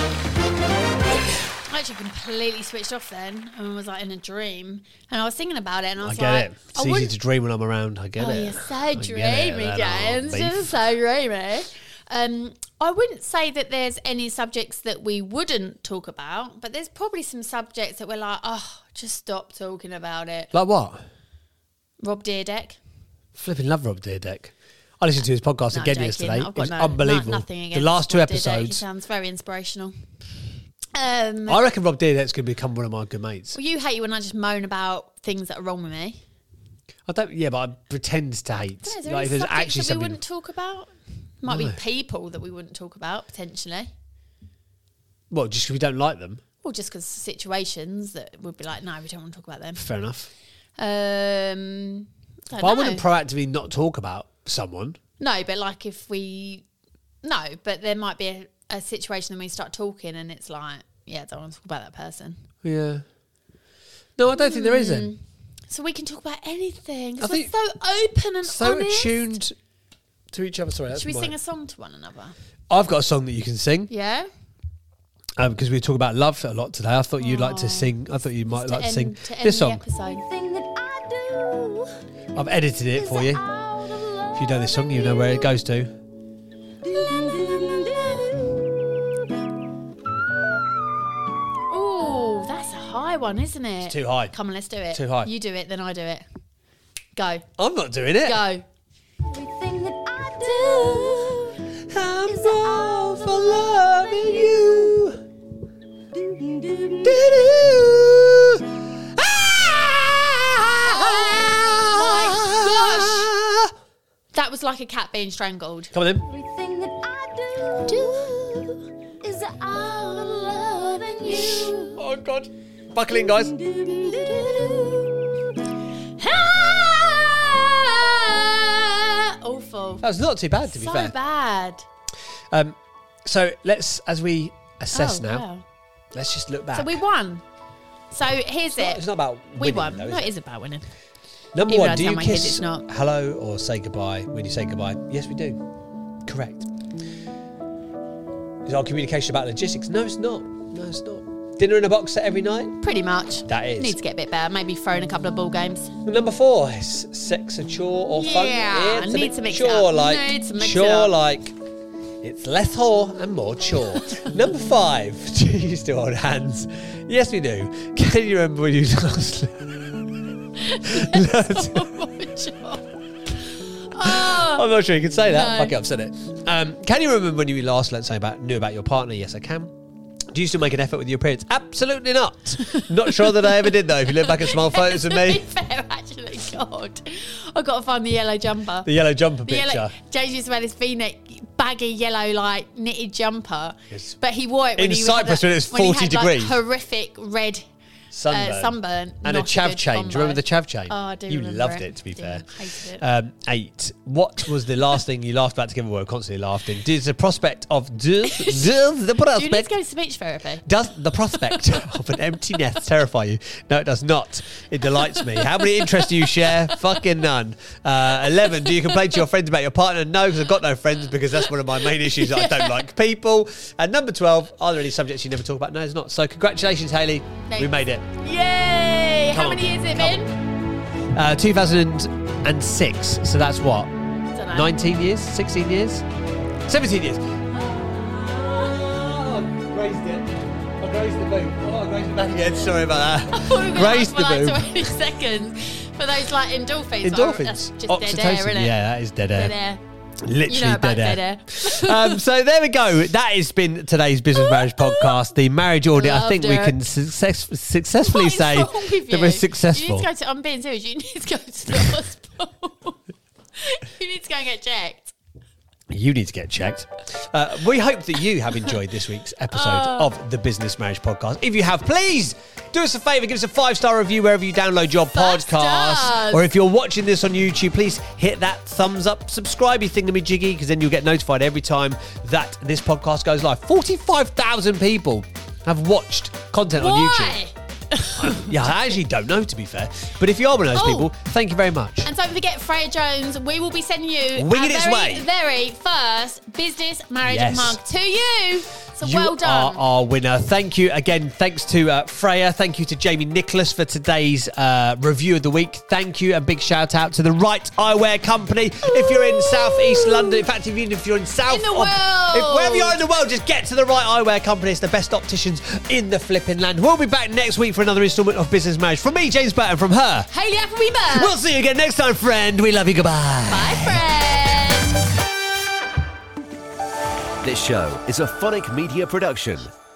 I actually completely switched off then and was like in a dream. And I was thinking about it and I I was get like, it. It's I easy wouldn't- to dream when I'm around. I get Oh, it. you're so I get it. dreamy, Then, oh, James. beef. Just so dreamy. Um, I wouldn't say that there's any subjects that we wouldn't talk about, but there's probably some subjects that we're like, oh, just stop talking about it. Like what? Rob Deerdeck. Flipping love Rob Deerdeck. I listened to his podcast No, I'm again joking. yesterday. I've It got was no, unbelievable. No, nothing the against last two Rob Dyrdek. He episodes. sounds very inspirational. Um, I reckon Rob Deerdeck's going to become one of my good mates. well, you hate when I just moan about things that are wrong with me. I don't. Yeah, but I pretend to hate. Is there Like, any if there's subjects actually that we something. wouldn't talk about? Might No. be people that we wouldn't talk about, potentially. Well, just because we don't like them. Or just because situations that would be like, no, we don't want to talk about them. Fair enough. Um, don't But I know. wouldn't proactively not talk about someone. No, but like if we... No, but there might be a, a situation when we start talking and it's like, yeah, I don't want to talk about that person. Yeah. No, I don't think there is then. So we can talk about anything. 'cause I we're think so open and So honest. attuned to each other. Sorry, that's Should we my- sing a song to one another? I've got a song that you can sing. Yeah? Um, because we talk about love a lot today. I thought you'd like to sing. I thought you might To like to end, sing to end this the song. episode. Thing that I do I've edited it for you. is out of love. If you know this song, you know where it goes to. Oh, that's a high one, isn't it? It's too high. Come on, let's do it. Too high. You do it, then I do it. Go. I'm not doing it. Go. Everything that I do I'm is all out for of loving you. do, do, do. Do-do. Oh my gosh. that was like a cat being strangled. Come on then. Everything that I do, is out of love and you. Oh, God. Buckle in, guys. Ah, awful. That was not too bad, to be So fair. bad. Um, so let's, as we assess Oh, now, wow. let's just look back. So we won. So here's It's not- it. it's not about we winning, won. though, is no, it? it is about winning. Number Even one, though do you some my kids, kiss it's not. hello or say goodbye when you say goodbye? Yes, we do. Correct. Is our communication about logistics? No, it's not. No, it's not. Dinner in a box set every night? Pretty much. That is. Needs to get a bit better. Maybe throw in a couple of ball games. Number four, is sex a chore or fun? Yeah, it's a need bit to mix it chore up. like Need to mix it chore up. like it's less whore and more chore. Number five, do you still hold hands? Yes, we do. Can you remember when you last? Oh, I'm not sure you can say that. No. Fuck it, I've said it. Um, can you remember when you last, let's say, about knew about your partner? Yes, I can. Do you still make an effort with your appearance? Absolutely not. Not sure that I ever did, though. If you look back at small photos of to be me, fair, actually, God, I've got to find the yellow jumper. the yellow jumper The picture. yellow, James used to wear this V-neck, baggy yellow, like knitted jumper, Yes. but he wore it when In he Cyprus had when it was when he forty had, degrees. Like, horrific red Sunburn. uh, sunburn And a Not chav good chain. Do you remember combo. the chav chain? Oh, I do. You remember loved it. it, to be Yeah, fair. hated it. Um, eight. What was the last thing you laughed about together? We were constantly laughing. Does the prospect of does, does the Do you need to prospect go to speech therapy? does the prospect of an empty nest terrify you? No, it does not. It delights me. How many interests do you share? Fucking none. Uh, Eleven. Do you complain to your friends about your partner? No, because I've got no friends because that's one of my main issues. That I don't like people. And number twelve. Are there any subjects you never talk about? No, there's not. So congratulations, Hayley. We Thanks. made it. Yay! Come How on, many years has it come been? Uh, two thousand six. So that's what? Dunno. nineteen years? sixteen years? seventeen years. Oh, I grazed it. I grazed the boot. Oh, I grazed it back again. Sorry about I that. thought we were Grazed for the like boot. twenty seconds for those like endorphins. Endorphins. Oh, that's just dead air, Oxytocin. isn't it? Yeah, that is dead air. Dead air. Literally You know about dead air. dead air. um, so there we go. That has been today's Business Marriage Podcast. The marriage audit. I think we Loved it. can success- successfully What is say wrong with that you? we're successful. You need to go to, I'm being serious. You need to go to the hospital. You need to go and get checked. You need to get checked. Uh, we hope that you have enjoyed this week's episode Oh. of the Business Marriage Podcast. If you have, please do us a favour, give us a five-star review wherever you download your Five podcast. stars. Or if you're watching this on YouTube, please hit that thumbs up, subscribe you thingamajiggy, because then you'll get notified every time that this podcast goes live. forty-five thousand people have watched content on YouTube. Why? Yeah, I actually don't know, to be fair. But if you are one of those Oh. people, thank you very much. And don't forget, Freya Jones, we will be sending you Winging our its very, way. very first business marriage Yes. mug to you. So You well done. are our winner. Thank you again. Thanks to uh, Freya. Thank you to Jamie Nicholas for today's uh, review of the week. Thank you and big shout out to the Right Eyewear Company. If you're in South East London, in fact, even if you're in South, In the of- world. if wherever you are in the world, just get to the Right Eyewear Company. It's the best opticians in the flipping land. We'll be back next week for another instalment of Business Marriage. From me, James Burton. From her, Hayley Appleby. we'll see you again next time, friend. We love you. Goodbye. Bye, friends. This show is a Phonic Media production